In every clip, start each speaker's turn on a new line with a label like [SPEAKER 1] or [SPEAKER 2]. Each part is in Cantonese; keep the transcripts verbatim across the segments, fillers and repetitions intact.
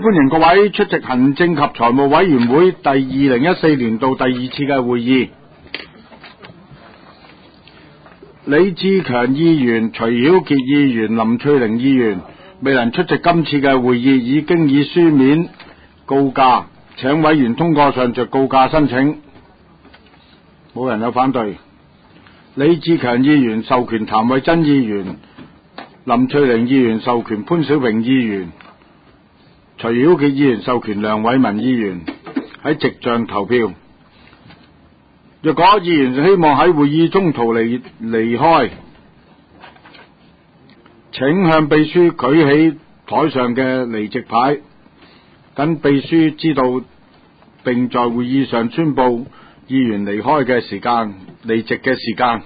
[SPEAKER 1] 歡迎各位出席行政及財務委員會第二零一四年度第二次嘅會議。李志強議員、徐曉傑議員、林翠玲議員未能出席今次嘅會議，已經以書面告假，請委員通過上述告假申請。冇人有反對。李志強議員授權譚慧珍議員，林翠玲議員授權潘小平議員，徐曉傑議員授權梁偉文議員喺席上投票。若果議員希望喺會議中途離離開，請向秘書舉起台上嘅離席牌，等秘書知道，並在會議上宣布議員離開嘅時間、離席嘅時間。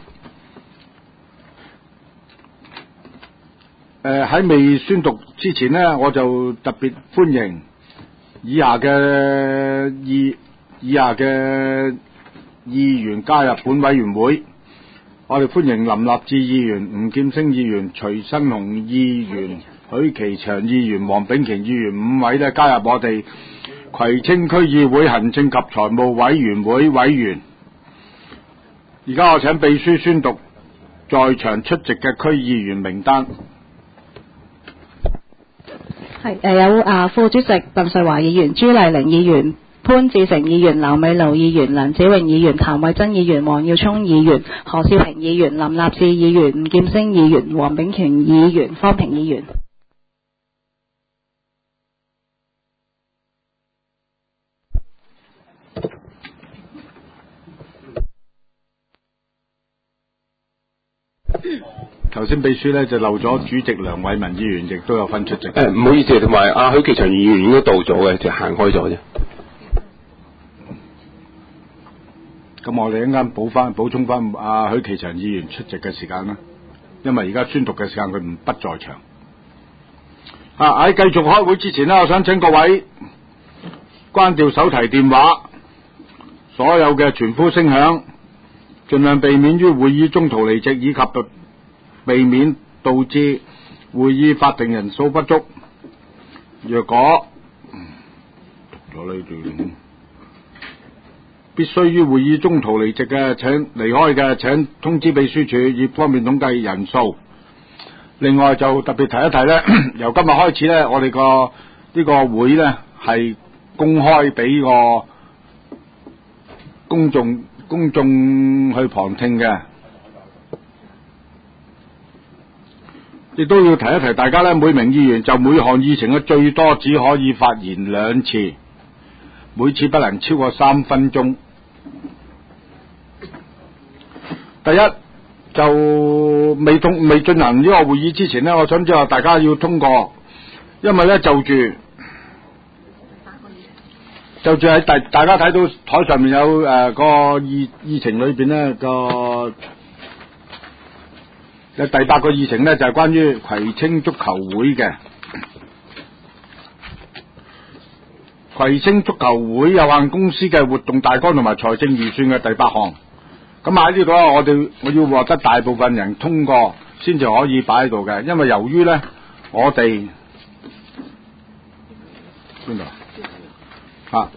[SPEAKER 1] 誒喺未宣讀之前呢，我就特別歡迎以下嘅議以下嘅議員加入本委員會。我哋歡迎林立志議員、吳劍星議員、徐新雄議員、許其祥議員、黃炳權議員五位咧加入我哋葵青區議會行政及財務委員會委員。而家我請秘書宣讀在場出席嘅區議員名單。
[SPEAKER 2] 係誒有啊副主席鄧瑞華議員、朱麗玲議員、潘志成議員、劉美露議員、梁子穎議員、譚慧珍議員、黃耀聰議員、何少平議員、林立志議員、吳劍星議員、黃炳權議員、方平議員。
[SPEAKER 1] 頭先秘書咧就漏咗主席梁偉文議員，亦都有份出席。
[SPEAKER 3] 誒唔好意思，同埋阿許其祥議員應該到咗嘅，就行開咗啫。
[SPEAKER 1] 咁我哋一陣間補翻補充翻阿許其祥議員出席嘅時間啦，因為而家宣讀嘅時間佢唔不在場。啊喺繼續開會之前呢，我想請各位關掉手提電話，所有嘅傳呼聲響，盡量避免於會議中途離席，以及避免導致會議法定人數不足。若果讀咗呢段，必須於會議中途離席嘅，請離開嘅，請通知秘書處，以方便統計人數。另外就特別提一提呢，由今日開始呢，我哋個呢個會呢係公開俾個公眾公眾去旁聽嘅。亦都要提一提大家呢，每名議員就每項議程嘅最多只可以發言兩次，每次不能超過三分鐘。第一就未通未進行呢個會議之前呢，我想知道大家要通過，因為呢就住就住喺大大家睇到台上面有誒、呃、個議議程裏邊呢個。第八個議程呢，就係、是、關於葵青足球會嘅葵青足球會有限公司嘅活動大綱同埋財政預算嘅第八項。咁喺呢度啊，我哋我要獲得大部分人通過先至可以擺喺度嘅，因為由於呢，我哋邊度啊？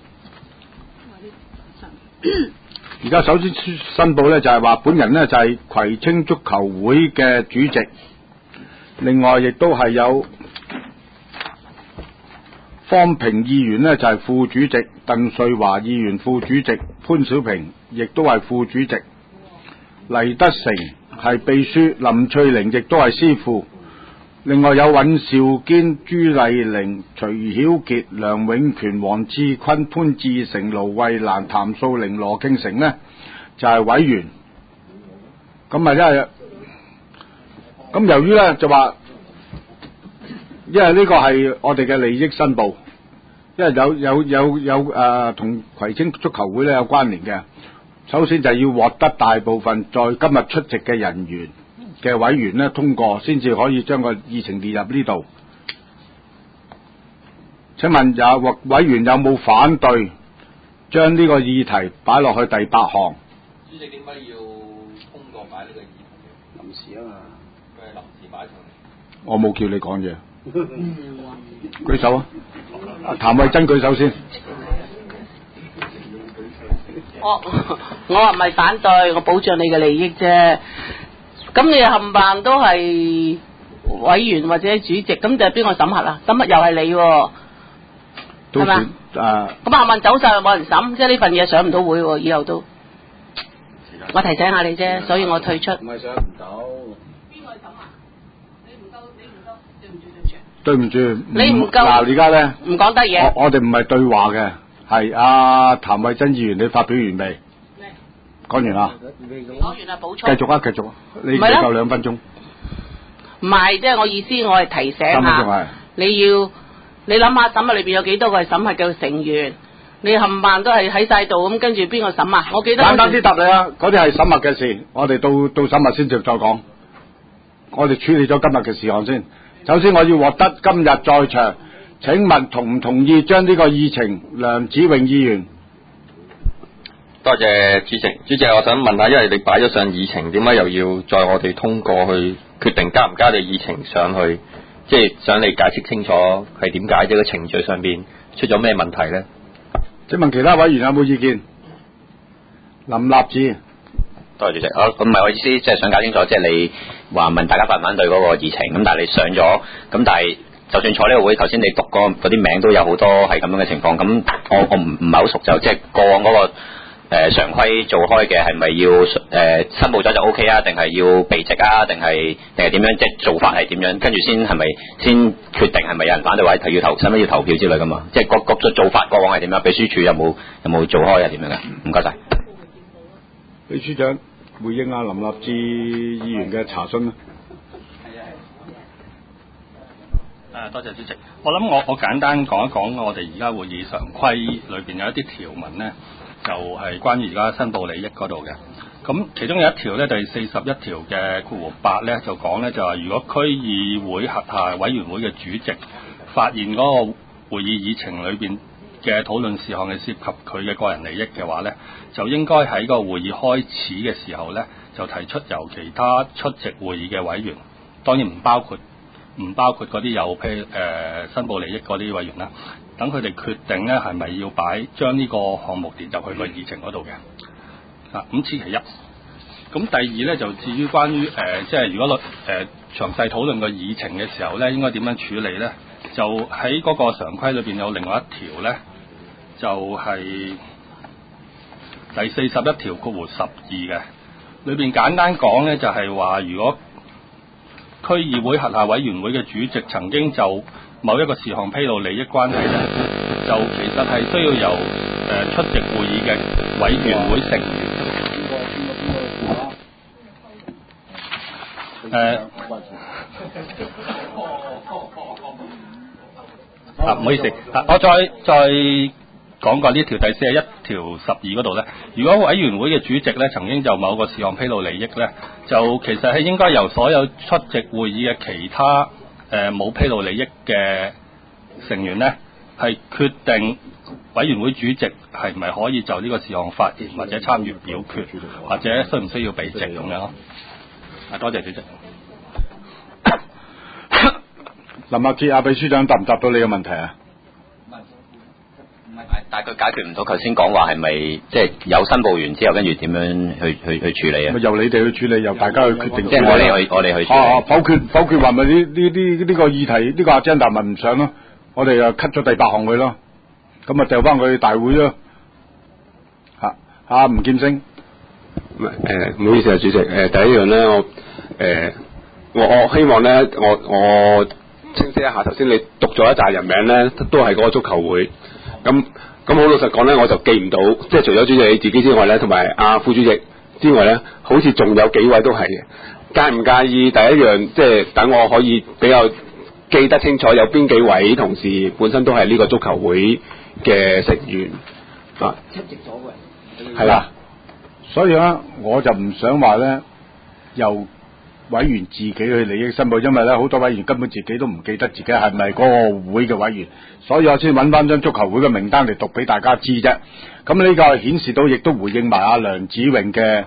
[SPEAKER 1] 而家首先申報呢，就係話本人呢，就係葵青足球會嘅主席，另外亦都係有方平議員呢，就係副主席，鄧瑞華議員副主席，潘小平亦都係副主席，黎德成係秘書，林翠玲亦都係司庫，另外有尹兆堅、朱麗玲、徐曉傑、梁永權、黃志坤、潘志成、盧慧蘭、譚素玲、羅敬成呢，就係、是、委員。咁咪因為咁由於呢，就話，因為呢個係我哋嘅利益申報，因為有有有有誒同葵青足球會呢有關聯嘅。首先就要獲得大部分在今日出席嘅人員嘅委員呢通過，先至可以將個議程列入呢度。請問有委員有冇反對將呢個議題擺落去第八項？
[SPEAKER 4] 主席點解要通過擺呢個議題嘅？臨時啊嘛，佢係臨時擺上嚟。
[SPEAKER 1] 我冇叫你講嘢。 舉手啊！譚慧珍舉手先。
[SPEAKER 4] 我我話唔係反對，我保障你嘅利益啫。咁你冚唪唥都係委員或者主席，咁就係邊個審核啊？審核又係你喎，係嘛？啊！咁冚唪唥走晒又冇人審，即係呢份嘢上唔到會喎，以後都。我提醒下你啫，所以我退出。唔係上唔到。邊個審啊？你唔夠，你唔夠，對唔住對唔住。
[SPEAKER 1] 對唔住。
[SPEAKER 4] 你唔夠。
[SPEAKER 1] 嗱，而家咧。
[SPEAKER 4] 唔講得嘢。
[SPEAKER 1] 我我哋唔係對話嘅。係阿譚慧珍議員，你發表完未？講完啦。
[SPEAKER 4] 講完啦，補充。
[SPEAKER 1] 繼續啊，繼續啊，你夠兩分鐘。
[SPEAKER 4] 唔係，即係我意思，我係提醒下。你要你諗下審核裏邊有幾多個係審核嘅成員？你冚唪唥都係喺晒度，咁跟住邊個審啊？我記得。簡單啲答你啊，嗰啲係審核嘅事，我哋到到審核先至再講。我哋處理咗今日嘅事項先。首先，我要獲得今日在場。請問同唔同意將呢個議程？梁子穎議員，
[SPEAKER 5] 多謝主席。主席，我想問下，因為你擺咗上議程，點解又要再我哋通過去決定加唔加你議程上去？即係想你解釋清楚係點解？呢個程序上邊出咗咩問題呢？
[SPEAKER 1] 請問其他委員有冇意見？林立志，
[SPEAKER 6] 多謝主席。我咁唔係我意思，即係想搞清楚，即係你話問大家反唔反對嗰個議程，咁但係你上咗，咁但係。就算坐呢個會，頭先你讀嗰嗰啲名都有好多係咁樣嘅情況，咁我我唔唔係好熟，就即係過往嗰、那個誒、呃、常規做開嘅係咪要誒、呃、申報咗就 O K 啊，定係要避席啊，定係定係點樣？即係做法係點樣？跟住先係咪先決定係咪有人反對或者要投，使唔使要投票之類噶嘛？即係各各做法過往係點樣？秘書處有冇有冇做開啊？點樣嘅？唔該晒。
[SPEAKER 1] 秘書長回應阿林立志議員嘅查詢啦。
[SPEAKER 7] 誒，多謝主席。我諗我我簡單講一講我哋而家會議常規裏邊有一啲條文呢，就係、是、關於而家申報利益嗰度嘅。咁其中有一條呢，第四十一條嘅括弧八呢，就講呢，就係如果區議會轄下委員會嘅主席發現嗰個會議議程裏邊嘅討論事項係涉及佢嘅個人利益嘅話呢，就應該喺個會議開始嘅時候呢，就提出由其他出席會議嘅委員，當然唔包括。唔包括嗰啲有譬如誒申報利益嗰啲委員啦，等佢哋決定咧係咪要擺將呢個項目列入去個議程嗰度嘅。啊，咁此其一。咁第二咧就至於關於誒、呃、即係如果誒、呃、詳細討論個議程嘅時候咧，應該點樣處理咧？就喺嗰個常規裏邊有另外一條咧，就係、是、第四十一條括弧十二嘅，裏邊簡單講咧就係話如果區議會轄下委員會嘅主席曾經就某一個事項披露利益關係咧，就其實係需要由誒、呃、出席會議嘅委員會成員誒啊，唔好意思啊，我再再講過呢條第四十一條十二嗰度咧，如果委員會嘅主席咧曾經就某個事項披露利益咧，就其實係應該由所有出席會議嘅其他誒冇、呃、披露利益嘅成員咧，係決定委員會主席係咪可以就呢個事項發言或者參與表決，或者需唔需要避席咁樣咯。啊，多謝主席。
[SPEAKER 1] 林立志，阿秘書長答唔答到你嘅問題啊？
[SPEAKER 6] 但係佢解決唔到，頭先講話係咪即係有申報完之後，跟住點樣去去去處理啊？
[SPEAKER 1] 由你哋去處理，由大家去決定。
[SPEAKER 6] 即係我哋去我哋去處理。
[SPEAKER 1] 啊，否決否決話咪呢呢呢呢個議題呢、呢個 agenda 咪唔上咯？我哋又 cut 咗第八項佢咯，咁啊掉翻佢大會咯。嚇阿吳劍星，
[SPEAKER 3] 唔係誒，唔好意思啊，主席誒、呃，第一樣咧，我誒、呃、我我希望咧，我我清晰一下，頭先你讀咗一紮人名咧，都係嗰個足球會。咁咁好老實講咧，我就記唔到，即係除咗主席你自己之外咧，同埋阿副主席之外咧，好似仲有幾位都係嘅。介唔介意第一樣，即係等我可以比較記得清楚，有邊幾位同事本身都係呢個足球會嘅成員啊？出席咗嘅係啦，
[SPEAKER 1] 所以咧我就唔想話咧由委員自己去利益申報，因為咧好多委員根本自己都唔記得自己係咪嗰個會嘅委員，所以我先揾翻張足球會嘅名單嚟讀俾大家知啫。咁呢個顯示到亦都回應埋阿梁子穎嘅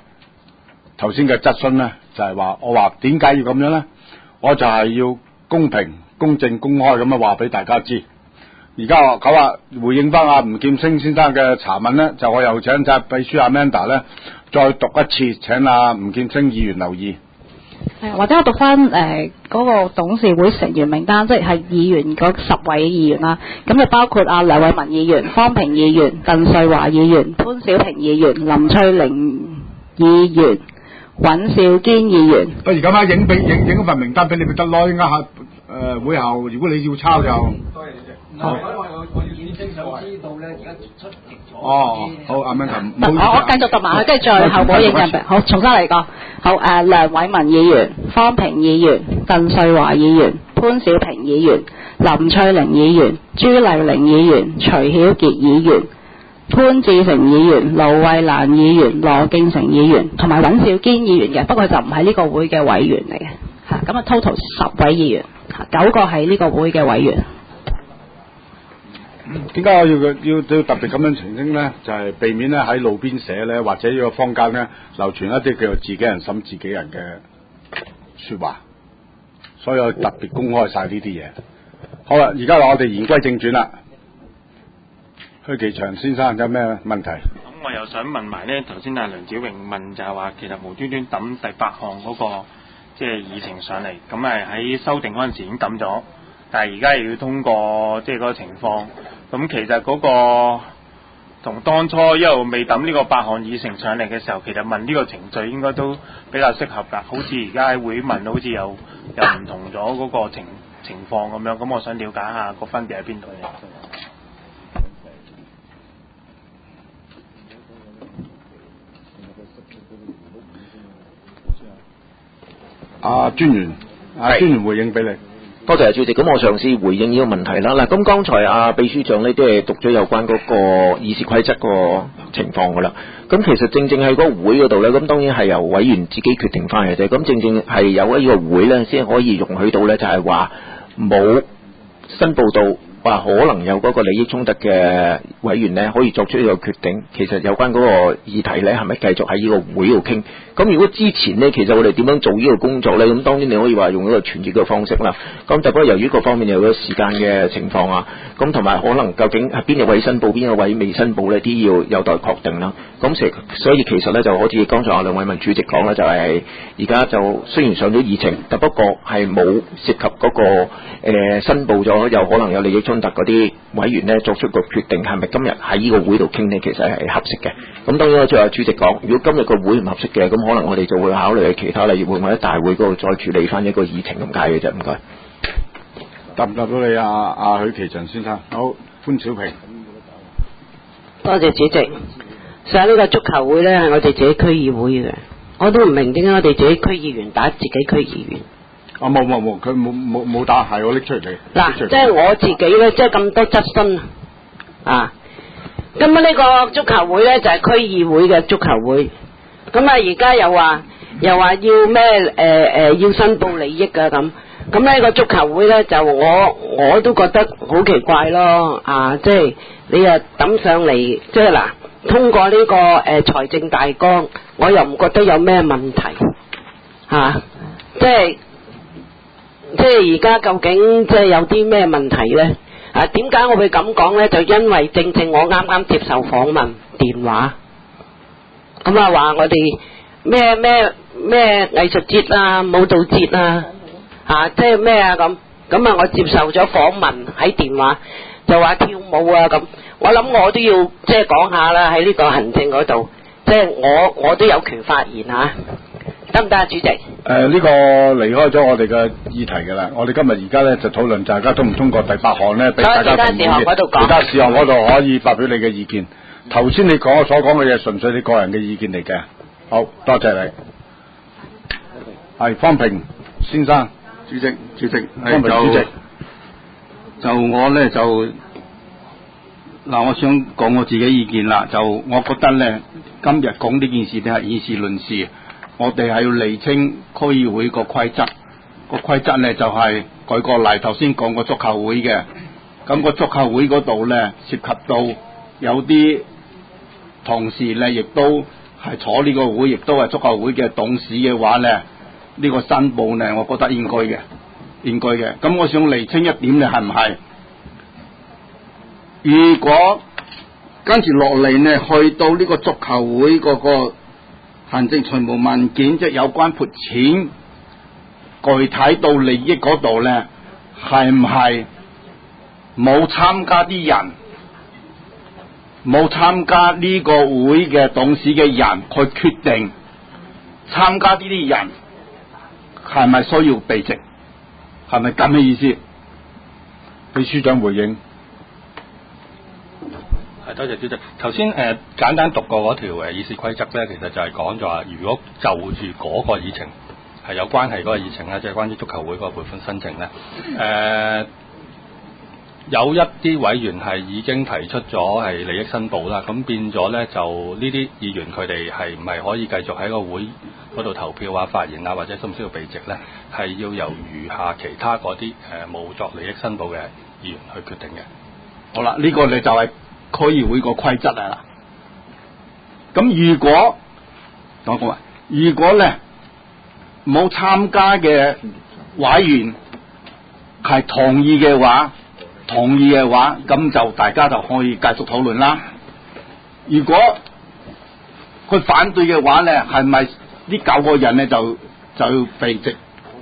[SPEAKER 1] 頭先嘅質詢咧，就係話我話點解要咁樣咧？我就係要公平、 公正、公開咁樣話俾大家知。而家咁啊，回應翻阿吳劍星先生嘅查問咧，就我又請晒秘書阿 Amanda 咧，再讀一次，請阿吳劍星議員留意。
[SPEAKER 2] 係，或者我讀翻誒嗰個董事會成員名單，即係議員嗰十位議員啦。咁就包括阿梁偉文議員、方平議員、鄧瑞華議員、潘小平議員、林翠玲議員、尹兆堅議員。
[SPEAKER 1] 不如咁啊，影俾影影份名單俾你咪得咯，應該下誒會後，如果你要抄就。多謝主席。我我我要正想知道咧，而家出席咗。哦，好，阿 Amanda。
[SPEAKER 2] 我我繼續讀埋佢，跟住再後補影印好，重新嚟過。好誒、呃，梁偉文議員、方平議員、鄧瑞華議員、潘小平議員、林翠玲議員、朱麗玲議員、徐曉傑議員、潘志成議員、盧慧蘭議員、羅敬成議員同埋尹兆堅議員嘅，不過就唔係呢個會嘅委員嚟嘅嚇。咁啊 total 十位議員嚇，九個係呢個會嘅委員。
[SPEAKER 1] 點解我要要要特別咁樣澄清咧？就係、是、避免咧喺路邊寫咧，或者呢個坊間咧流傳一啲叫做自己人審自己人嘅説話，所以我特別公開晒呢啲嘢。好啦，而家我哋言歸正傳啦。許其祥先生有咩問題？
[SPEAKER 8] 咁我又想問埋咧，頭先阿梁子榮問就係話，其實無端端抌第八項嗰、那個即係議程上嚟，咁誒喺修訂嗰陣時已經抌咗，但係而家又要通過即係嗰個情況。咁其實嗰個同當初一路未抌呢個八項議程上嚟嘅時候，其實問呢個程序應該都比較適合㗎。好似而家喺會問，好似又又唔同咗嗰個情情況咁樣。咁我想了解下個分別喺邊度嘅。
[SPEAKER 1] 阿專員，阿專員回應俾你。
[SPEAKER 9] 多謝主席，咁我嘗試回應呢個問題啦。嗱，咁剛才阿秘書長呢都係讀咗有關嗰個議事規則個情況噶啦。咁其實正正喺嗰個會嗰度咧，咁當然係由委員自己決定翻嘅啫。咁正正係有呢個會咧，先可以容許到咧，就係話冇申報到話可能有嗰個利益衝突嘅委員咧，可以作出呢個決定。其實有關嗰個議題咧，係咪繼續喺呢個會度傾？咁如果之前呢，其實我哋點樣做呢個工作呢？咁當然你可以話用一個傳譯嘅方式啦。咁但不過由於各方面有個時間嘅情況啊，咁同埋可能究竟係邊一位申報，邊一位未申報呢啲要有待確定啦。咁所以其實呢，就好似剛才阿梁偉文主席講啦，就係而家就雖然上咗議程，但不過係冇涉及嗰、那個誒、呃、申報咗有可能有利益衝突嗰啲委員呢，作出個決定係咪今日喺呢個會度傾呢？其實係合適嘅。咁當然我最後主席講，如果今日個會唔合適嘅，咁可能我哋就會考慮其他例如會或者大會嗰度再處理翻一個議程咁解嘅啫。唔該。
[SPEAKER 1] 答唔答到你啊？阿許其祥先生，好，潘小平。
[SPEAKER 10] 多謝主席。其實呢個足球會咧係我哋自己區議會嘅，我都唔明點解我哋自己區議員打自己區議員。
[SPEAKER 1] 啊冇冇冇，佢冇冇冇打，係我拎出嚟。
[SPEAKER 10] 嗱，即係我自己咧，即係咁多質詢啊！咁啊呢個足球會咧就係、是、區議會嘅足球會，咁啊而家又話又話要咩誒誒要申報利益啊咁，咁呢個足球會咧就我我都覺得好奇怪咯啊！即係你啊抌上嚟，即係嗱通過呢、這個誒財、呃、政大綱，我又唔覺得有咩問題吓、啊，即係即係而家究竟即係有啲咩問題咧？啊，點解我會咁講呢？就因為正正我啱啱接受訪問電話，咁啊話我哋咩咩咩藝術節啊、舞蹈節啊，啊即係咩啊咁，咁啊我接受咗訪問喺電話，就話跳舞啊咁，我諗我都要即係講下啦，喺呢個行政嗰度，即係我我都有權發言嚇。得唔得啊，主席？誒、
[SPEAKER 1] 呃，呢、這個離開咗我哋嘅議題㗎啦。我哋今日而家咧就討論大家通唔通過第八項咧，俾大家評議嘅。其他事項嗰度可以發表你嘅意見。頭先你講所講嘅嘢，純粹你個人嘅意見嚟嘅。好多謝你。係方平先生，
[SPEAKER 11] 主席，主席，
[SPEAKER 1] 方平主席。
[SPEAKER 11] 就我咧就嗱，我想講我自己意見啦。就我覺得咧，今日講呢件事咧係以事論事。我哋係要釐清區議會個規則，個規則咧就係、是、舉個例，頭先講個足球會嘅，咁、個足球會嗰度咧涉及到有啲同事咧，亦都係坐呢個會，亦都係足球會嘅董事嘅話咧，呢、呢個申報咧，我覺得應該嘅。 應該嘅。咁我想釐清一點，你係唔係？如果跟住落嚟呢，去到呢個足球會嗰個行政財務文件，即係有關撥錢具體到利益嗰度呢，係唔係冇參加啲人，冇參加呢個會嘅董事嘅人去決定參加呢啲人係咪需要避席？係咪咁嘅意思？
[SPEAKER 1] 秘書長回應。
[SPEAKER 7] 係，多謝主席。頭先誒簡單讀過嗰條誒議事規則咧，其實就係講咗話，如果就住嗰個議程係有關係嗰個議程咧，即係關於足球會嗰個撥款申請咧，誒、呃、有一啲委員係已經提出咗係利益申報啦，咁變咗咧就呢啲議員佢哋係唔係可以繼續喺個會嗰度投票啊、發言啊，或者需唔需要避席咧，係要由餘下其他嗰啲誒冇作利益申報嘅議員去決定嘅。
[SPEAKER 11] 好啦，呢、這個你就係區議會個規則啊啦。咁如果我講話，如果咧冇參加嘅委員係同意嘅話，同意嘅話，咁就大家就可以繼續討論啦。如果佢反對嘅話咧，係咪呢九個人咧就就要避席？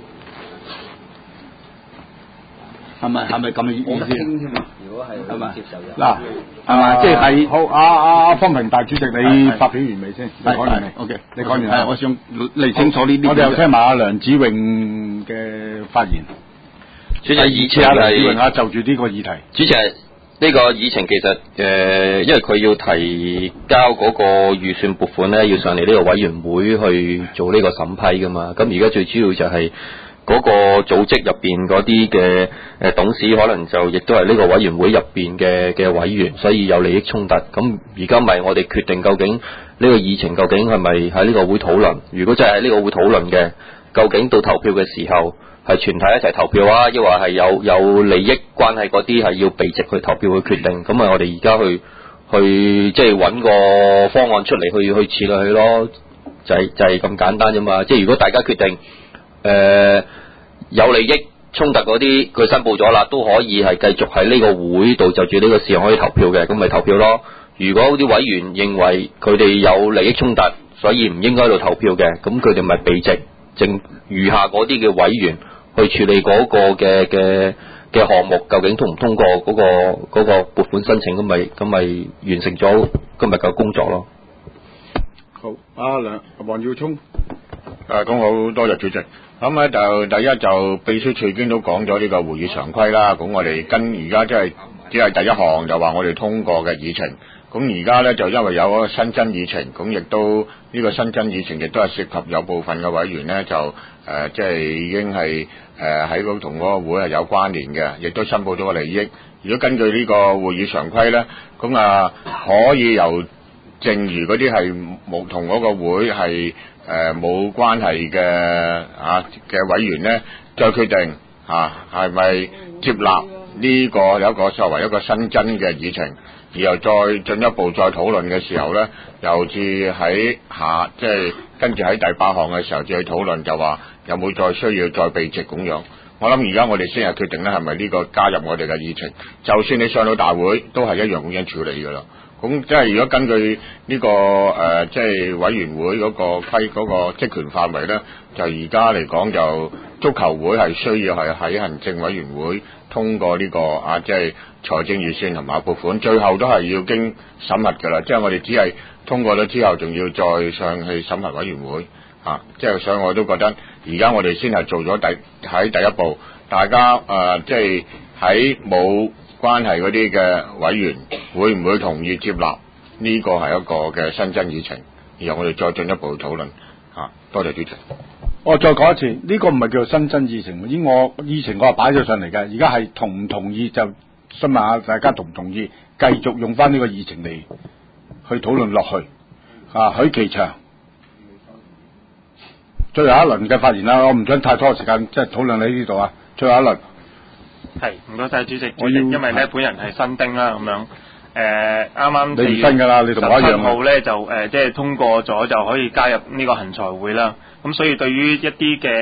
[SPEAKER 11] 係咪係咪咁嘅意思？
[SPEAKER 12] 如果係咪接受嘅
[SPEAKER 11] 嗱，係咪即係
[SPEAKER 1] 好阿阿阿方平大主席，你發表完未先？你講完未
[SPEAKER 11] ？OK，
[SPEAKER 1] 你講完
[SPEAKER 11] 係，我想理清楚呢啲。
[SPEAKER 1] 我哋又聽埋阿梁子穎嘅發言。
[SPEAKER 5] 主席，議程
[SPEAKER 1] 係梁子穎啊，就住呢個議題。
[SPEAKER 5] 主席，呢個議程其實誒、呃，因為佢要提交嗰個預算撥款咧，要上嚟呢個委員會去做呢個審批噶嘛。咁而家最主要就係、是。嗰個組織入邊嗰啲嘅誒董事可能就亦都係呢個委員會入邊嘅嘅委員，所以有利益衝突。咁而家咪我哋決定究竟呢個議程究竟係咪喺呢個會討論？如果真係喺呢個會討論嘅，究竟到投票嘅時候係全體一齊投票啊，抑或係有有利益關係嗰啲係要避席去投票去決定？咁咪我哋而家去去即係揾個方案出嚟去去處理佢咯，就係、是、就係、是、咁簡單啫嘛。即係如果大家決定。誒、呃，有利益衝突嗰啲，佢申報咗啦，都可以係繼續喺呢個會度就住呢個事項可以投票嘅，咁咪投票咯。如果啲委員認為佢哋有利益衝突，所以唔應該喺度投票嘅，咁佢哋咪避席，剩餘下嗰啲嘅委員去處理嗰個嘅嘅嘅項目，究竟通唔通過嗰、嗰個嗰、嗰個撥款申請，咁咪咁咪完成咗今日嘅工作咯。
[SPEAKER 1] 好，阿梁黃耀聰。誒，咁好多謝主席。咁咧就第一就秘書處已經都講咗呢個會議常規啦。咁我哋跟而家即係只係第一項就話我哋通過嘅議程。咁而家咧就因為有嗰個新增議程，咁亦都呢個新增議程亦都係涉及有部分嘅委員咧就誒即係已經係誒喺嗰同嗰個會係有關聯嘅，亦都申報咗個利益。如果根據呢個會議常規咧，咁啊可以由剩餘嗰啲係冇同嗰個會係誒冇關係嘅啊嘅委員咧，再決定啊係咪接納呢個有一個作為一個新增嘅議程，然後再進一步再討論嘅時候咧，又至喺下即係跟住喺第八項嘅時候再去討論，就話有冇再需要再避席咁樣。我諗而家我哋先係決定咧係咪呢個加入我哋嘅議程，就算你上到大會都係一樣咁樣處理㗎啦。咁即係如果根據呢、這個誒即係委員會嗰個規嗰、那個職權範圍咧，就而家嚟講就足球會係需要係喺行政委員會通過呢、這個啊即係財政預算同埋撥款，最後都係要經審核㗎啦。即係我哋只係通過咗之後，仲要再上去審核委員會啊。即係所以我都覺得而家我哋先係做咗第喺第一步，大家誒即係喺冇關係嗰啲嘅委員會唔會同意接納呢個係一個嘅新增議程，然後我哋再進一步討論嚇。多謝主席。
[SPEAKER 11] 我再講一次，呢、這個唔係叫做新增議程，依我議程我係擺咗上嚟嘅，而家係同唔同意就詢問下大家同唔同意繼續用翻呢個議程嚟去討論落去。啊，許其祥，最後一輪嘅發言啦，我唔想太拖時間，即係討論喺呢度啊。最後一輪。
[SPEAKER 8] 係，唔該晒主席。主席，因為咧本人係新丁啦，咁樣誒啱啱
[SPEAKER 11] 你唔新㗎啦，你同我一樣。十七號咧就誒即係通過咗就可以加入呢個恆財會啦。咁所以對於一啲嘅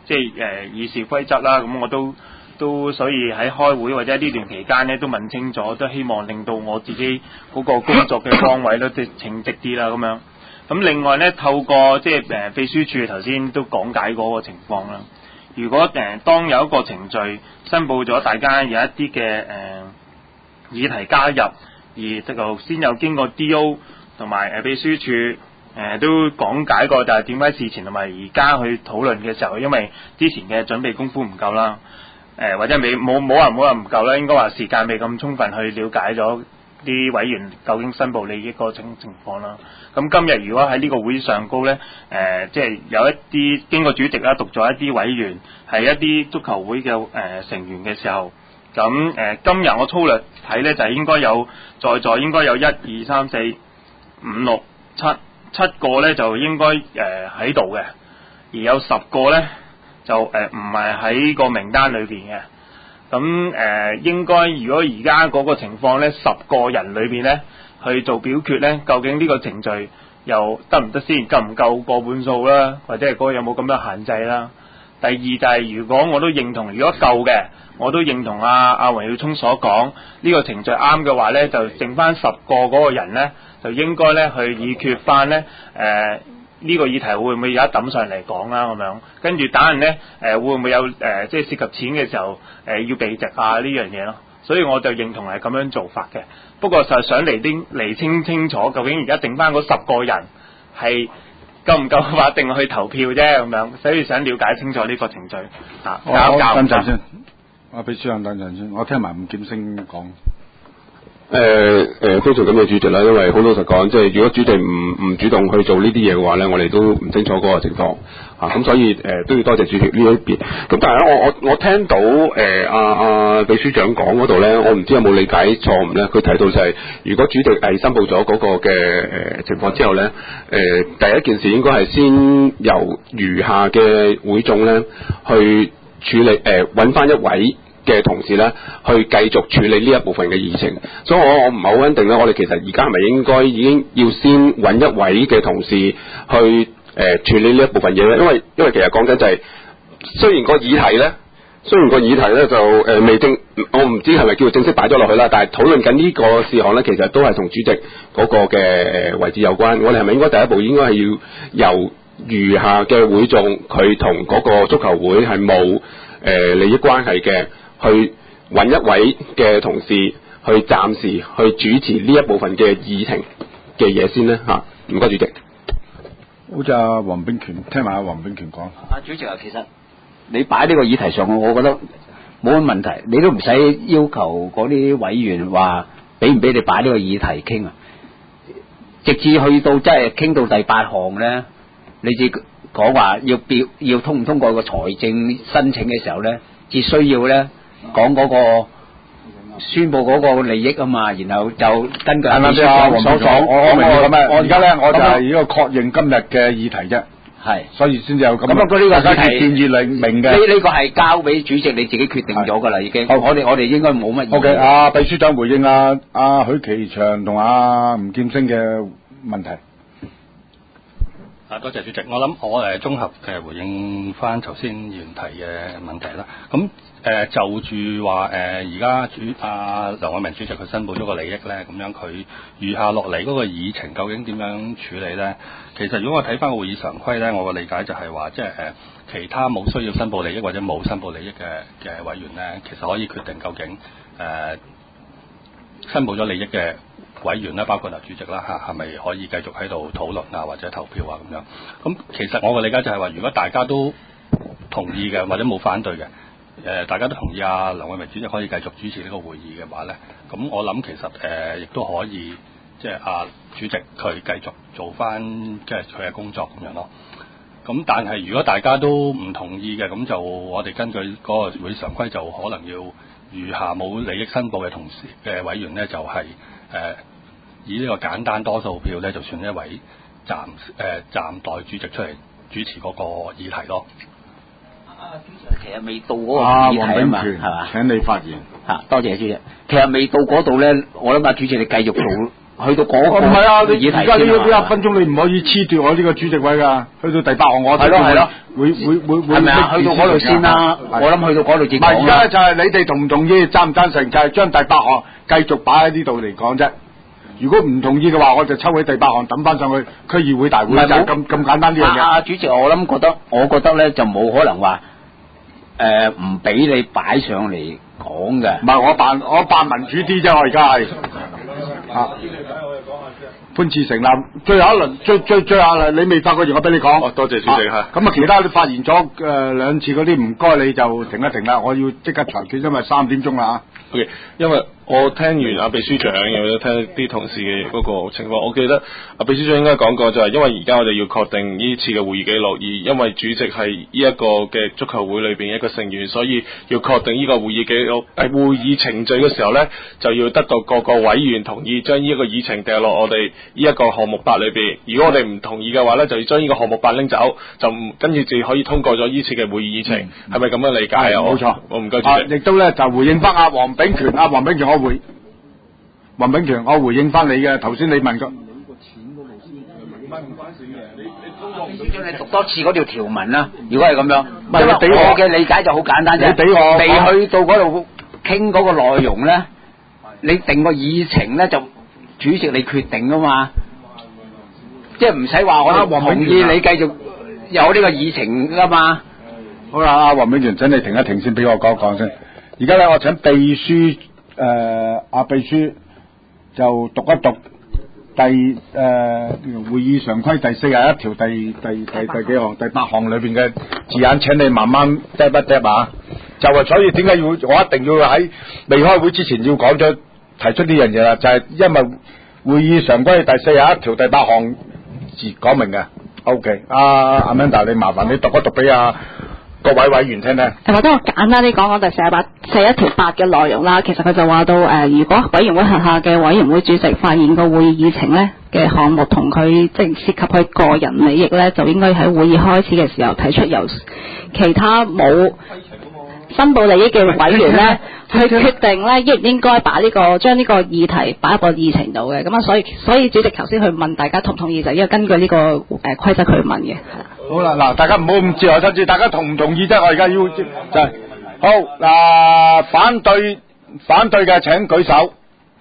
[SPEAKER 8] 即係誒、呃、議事規則啦。咁我都都所以喺開會或者呢段期間咧都問清楚，都希望令到我自己嗰個工作嘅崗位咧即係稱職啲啦咁樣。咁另外咧透過即係誒秘書處頭先都講解嗰個情況啦。如果誒、呃、當有一個程序申報咗，大家有一啲嘅誒議題加入，而就先有經過 D O 同埋誒秘書處誒、呃、都講解過，但係點解事前同埋而家去討論嘅時候，因為之前嘅準備功夫唔夠啦，誒、呃、或者未冇冇人冇人唔夠啦，應該話時間未咁充分去了解咗啲委員究竟申報利益個情情況啦。咁今日如果喺呢個會上高咧，誒、呃、即係有一啲經過主席啦讀咗一啲委員係一啲足球會嘅誒、呃、成員嘅時候，咁誒、呃、今日我粗略睇咧就係應該有在座應該有一二三四五六七七個咧就應該誒喺度嘅，而有十個咧就誒唔係喺個名單裏邊嘅。咁誒、呃、應該如果而家嗰個情況咧，十個人裏邊咧去做表決咧，究竟呢個程序又得唔得先？夠唔夠過半數啦？或者係嗰個有冇咁樣限制啦？第二就係、是、如果我都認同，如果夠嘅，我都認同阿阿黃耀聰所講，呢、這個程序啱嘅話咧，就剩翻十個嗰個人咧，就應該咧去議決翻咧誒呢個議題會唔會有一抌上嚟講啦咁樣，跟住打人咧誒會唔會有誒、呃、即係涉及錢嘅時候誒、呃、要避席啊呢樣嘢咯，所以我就認同係咁樣做法嘅。不過就係想嚟啲釐清清楚，究竟而家剩翻嗰十個人係夠唔夠法定去投票啫咁樣，所以想了解清楚呢個程序啊。
[SPEAKER 1] 我我等陣先，我俾主任等陣先，我聽埋吳劍星講。
[SPEAKER 3] 誒誒，非常感謝主席啦，因為好老實講，即係如果主席唔唔主動去做呢啲嘢嘅話咧，我哋都唔清楚嗰個情況啊，咁所以誒、呃、都要多謝主席呢一邊。咁但係咧，我我我聽到誒阿阿秘書長講嗰度咧，我唔知有冇理解錯誤咧。佢提到就係、是、如果主席係申報咗嗰個嘅誒、呃、情況之後咧，誒、呃、第一件事應該係先由餘下嘅會眾咧去處理誒揾翻一位嘅同事咧，去繼續處理呢一部分嘅議程，所以我我唔係好肯定咧。我哋其實而家係咪應該已經要先揾一位嘅同事去誒、呃、處理呢一部分嘢咧？因為因為其實講緊就係、是，雖然個議題咧，雖然個議題咧就誒、呃、未正，我唔知係咪叫做正式擺咗落去啦。但係討論緊呢個事項咧，其實都係同主席嗰個嘅誒位置有關。我哋係咪應該第一步應該係要由餘下嘅會眾佢同嗰個足球會係冇誒利益關係嘅？去揾一位嘅同事去暫時去主持呢一部分嘅議程嘅嘢先咧嚇，唔該主席。
[SPEAKER 1] 好似阿黃炳權，聽埋阿黃炳權講。
[SPEAKER 12] 阿主席啊，其實你擺呢個議題上，我覺得冇乜問題，你都唔使要求嗰啲委員話俾唔俾你擺呢個議題傾啊。直至去到即係傾到第八項咧，你至講話要表要通唔通過個財政申請嘅時候咧，至需要咧。講嗰個宣佈嗰個利益啊嘛，然後就根據啱啱先所講，
[SPEAKER 1] 我我明咁啊，我而家咧我就係呢個確認今日嘅議題啫，
[SPEAKER 12] 係，
[SPEAKER 1] 所以先至有咁。咁
[SPEAKER 12] 啊，佢呢個
[SPEAKER 1] 大家建議你明嘅。
[SPEAKER 12] 呢呢個係交俾主席你自己決定咗㗎啦，已經。好，我哋我哋應該冇乜意見。
[SPEAKER 1] O K， 阿秘書長回應阿阿許其祥同阿吳劍星嘅問題。
[SPEAKER 7] 啊，多謝主席。我諗我誒綜合嘅回應翻頭先議員提嘅問題啦。咁誒、呃、就住話誒而家主阿梁偉明主席佢申報咗個利益咧，咁樣佢餘下落嚟嗰個議程究竟點樣處理咧？其實如果我睇翻個會議常規咧，我嘅理解就係話，即係誒其他冇需要申報利益或者冇申報利益嘅嘅委員咧，其實可以決定究竟誒、呃、申報咗利益嘅委員啦，包括嗱主席啦嚇，係咪可以繼續喺度討論啊，或者投票啊咁樣？咁其實我嘅理解就係話，如果大家都同意嘅，或者冇反對嘅，誒、呃、大家都同意啊梁偉明主席可以繼續主持呢個會議嘅話咧，咁我諗其實誒亦都可以，即係啊主席佢繼續做翻即係佢嘅工作咁樣咯。咁但係如果大家都唔同意嘅，咁就我哋根據嗰個會常規就可能要餘下冇利益申報嘅同事嘅委員咧，就係、是、誒。呃以呢個簡單多數票咧，就算一位暫誒、呃、暫代主席出嚟主持嗰個議題咯。
[SPEAKER 12] 啊，主席其實未到嗰個議題啊嘛，係嘛？
[SPEAKER 1] 請你發言。
[SPEAKER 12] 嚇，多謝主席。其實未到嗰度咧，我諗啊，主席你繼續做去到嗰個
[SPEAKER 1] 唔係啊！你
[SPEAKER 12] 議題
[SPEAKER 1] 而家呢
[SPEAKER 12] 先啊
[SPEAKER 1] 呢一分鐘你唔可以褫奪我呢個主席位㗎。去到第八項我
[SPEAKER 12] 係咯係咯，
[SPEAKER 1] 會會會會
[SPEAKER 12] 係咪啊？去到嗰度先啦，我諗去到嗰度至
[SPEAKER 1] 唔係而
[SPEAKER 12] 講啦。
[SPEAKER 1] 家就係你哋同唔同意，贊唔贊成，就係將第八項繼續擺喺呢度嚟講啫。如果唔同意嘅話，我就抽起第八項抌翻上去區議會大會，
[SPEAKER 12] 唔係
[SPEAKER 1] 就係咁咁簡單呢樣嘢。
[SPEAKER 12] 啊，主席，我諗覺得，我覺得咧就冇可能話誒唔俾你擺上嚟講嘅。
[SPEAKER 1] 唔係我扮我扮民主啲啫，我而家係啊。潘志成嗱，最後一輪最最最後啦，你未發過言，我俾你講。
[SPEAKER 3] 哦，多謝主席嚇。
[SPEAKER 1] 咁啊，其他你發言咗誒、呃、兩次嗰啲，唔該你就停一停啦，我要即刻裁決，因為三點鐘啦嚇。
[SPEAKER 13] O.K.，因為我聽完阿秘書長又聽啲同事嘅嗰個情況，我記得阿秘書長應該講過就係因為而家我哋要確定呢次嘅會議記錄，而因為主席係呢一個嘅足球會裏邊一個成員，所以要確定呢個會議記錄誒會議程序嘅時候呢，就要得到各個委員同意，將呢一個議程掉落我哋呢一個項目八裏邊。如果我哋唔同意嘅話呢，就要將呢個項目八拎走，就唔跟住就可以通過咗呢次嘅會議議程，係咪咁樣理解啊？
[SPEAKER 1] 冇錯，
[SPEAKER 13] 我唔該主席。
[SPEAKER 1] 亦都咧就回應翻阿黃炳權，阿黃炳權我回黃炳權，我回應翻你嘅頭先你問個。
[SPEAKER 12] 秘書長，你讀多次嗰條條文啦。如果係咁樣，
[SPEAKER 1] 唔係
[SPEAKER 12] 因為
[SPEAKER 1] 你俾我
[SPEAKER 12] 我嘅理解就好簡單啫。
[SPEAKER 1] 你俾我
[SPEAKER 12] 未去到嗰度傾嗰個內容咧，你定個議程咧就主席你決定噶嘛，即係唔使話我哋同意你繼續有呢個議程噶嘛。
[SPEAKER 1] 好啦，阿黃炳權，請你停一停先，俾我講一講先。而家咧，我請秘書誒阿秘書就讀一讀第誒、呃、會議常規第四十一條第第第第幾項第八項裏邊嘅字眼，請你慢慢嗒一嗒啊。就係所以點解要我一定要喺未開會之前要講咗提出呢樣嘢啦？就係、是、因為會議常規第四十一條第八項字講明嘅。O.K. 阿阿 Amanda，你麻煩你讀一讀俾阿各位委員聽聽。
[SPEAKER 2] 或者我簡單啲講講第四十八四一條八嘅內容啦。其實佢就話到誒、呃，如果委員會轄下嘅委員會主席發現個會議議程咧嘅項目同佢即係涉及佢個人利益咧，就應該喺會議開始嘅時候提出，由其他冇申報利益嘅委員咧去決定咧應唔應該把呢、這個將呢個議題擺喺個議程度嘅。咁啊，所以所以主席頭先去問大家同唔同意，就因為根據呢、這個誒、呃、規則去問嘅。
[SPEAKER 1] 好啦，嗱，大家唔好咁自來親自，大家同唔同意啫？我而家要就係、是、好嗱，反對反對嘅請舉手。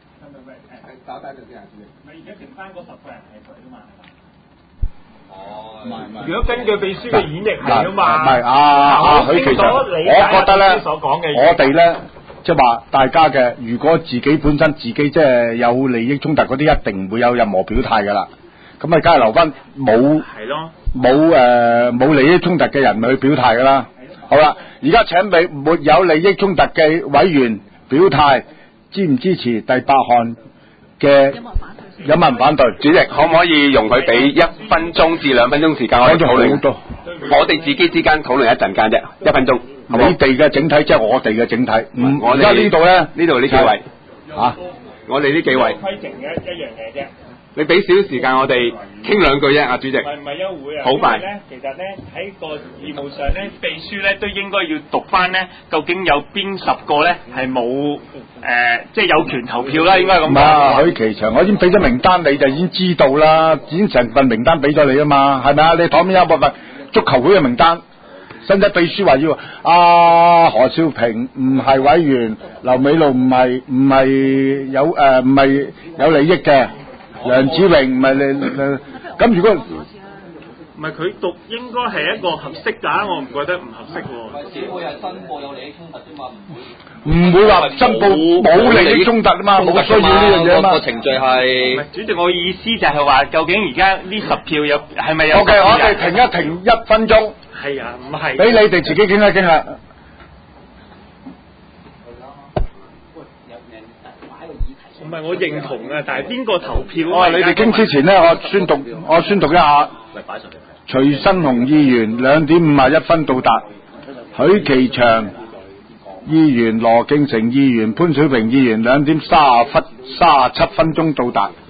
[SPEAKER 8] 如果根據秘書嘅演繹係啊嘛，
[SPEAKER 1] 唔係啊啊許其實，我覺得咧，我哋咧即係話大家嘅，如果自己本身自己即係有利益衝突嗰啲，一定唔會有任何表態噶啦。咁啊，梗係留翻冇冇誒冇利益衝突嘅人去表態噶啦。好啦，而家請俾沒有利益衝突嘅委員表態，支唔支持第八項嘅？有冇人反對？
[SPEAKER 3] 主席可唔可以容許俾一分鐘至兩分鐘時間我哋討論？我哋自己之間討論一陣間啫，一分鐘。
[SPEAKER 1] 你哋嘅整體即係我哋嘅整體。唔，
[SPEAKER 3] 我
[SPEAKER 1] 而家呢度咧，
[SPEAKER 3] 呢度呢幾位
[SPEAKER 1] 嚇，
[SPEAKER 3] 我哋呢幾位。
[SPEAKER 8] 規程嘅一樣嘢啫。
[SPEAKER 3] 你俾少少時間我哋傾兩句啫，阿主席。
[SPEAKER 8] 唔係唔係休會啊！
[SPEAKER 3] 好快。
[SPEAKER 8] 咧，其實咧喺個義務上咧，秘書咧都應該要讀翻咧，究竟有邊十個咧係冇誒，即係有權投票啦，應該係咁講。
[SPEAKER 1] 唔係啊，許其祥，我已經俾咗名單，你就已經知道啦，已經成份名單俾咗你啊嘛，係咪啊？你旁邊有部分足球會嘅名單，甚至秘書話要啊何少平唔係委員，劉美露唔係唔係有誒唔係有利益嘅。梁子榮唔係你咁，如果
[SPEAKER 8] 唔係佢讀應該係一個合適㗎，我唔覺得唔合適喎。只會係申報有利益衝突啫嘛，唔會
[SPEAKER 1] 唔會話申報冇利益衝突啊嘛，冇需要呢樣嘢啊嘛。
[SPEAKER 5] 個程序係。
[SPEAKER 8] 唔係主席，我意思就係話，究竟而家呢十票有係咪有？
[SPEAKER 1] O K， 我哋停一停一分鐘。
[SPEAKER 8] 係啊，唔係。
[SPEAKER 1] 俾你哋自己傾一傾啦。
[SPEAKER 8] 唔係我認同啊，但係邊個投票？
[SPEAKER 1] 哦，你哋傾之前咧，我宣讀我宣讀一下。徐新雄議員兩點五十一分到達，許其祥議員、羅敬成議員、潘水平議員兩點三十分三十七分鐘到達。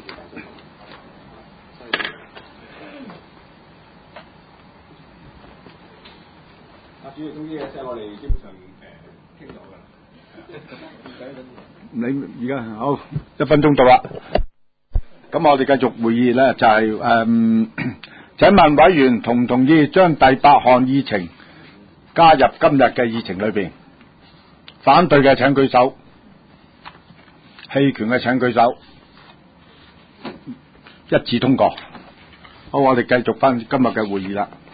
[SPEAKER 3] 阿主席，總之嘅即係我哋基本上誒傾到㗎啦。
[SPEAKER 1] 你而家好一分鐘到啦。 咁我哋繼續會議咧，就係、是、誒、嗯，請問委員同唔同意將第八項議程加入今日嘅議程裏邊？反對嘅請舉手，棄權嘅請舉手，一致通過。好，我哋繼續翻今日嘅會議啦。